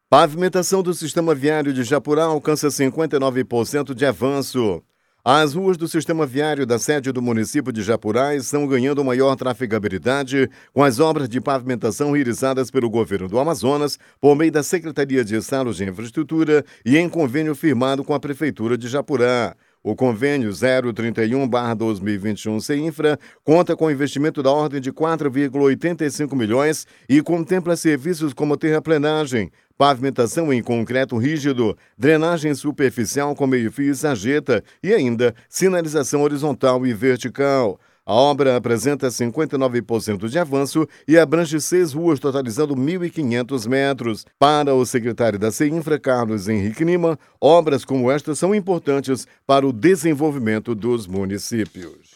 Pavimentação do sistema viário de Japurá alcança 59% de avanço. As ruas do sistema viário da sede do município de Japurá estão ganhando maior trafegabilidade com as obras de pavimentação realizadas pelo governo do Amazonas por meio da Secretaria de Estado de Infraestrutura e em convênio firmado com a Prefeitura de Japurá. O convênio 031/2021 CEINFRA conta com investimento da ordem de 4,85 milhões e contempla serviços como terraplenagem, pavimentação em concreto rígido, drenagem superficial com meio-fio e sarjeta e ainda sinalização horizontal e vertical. A obra apresenta 59% de avanço e abrange 6 ruas, totalizando 1.500 metros. Para o secretário da CEINFRA, Carlos Henrique Lima, obras como esta são importantes para o desenvolvimento dos municípios.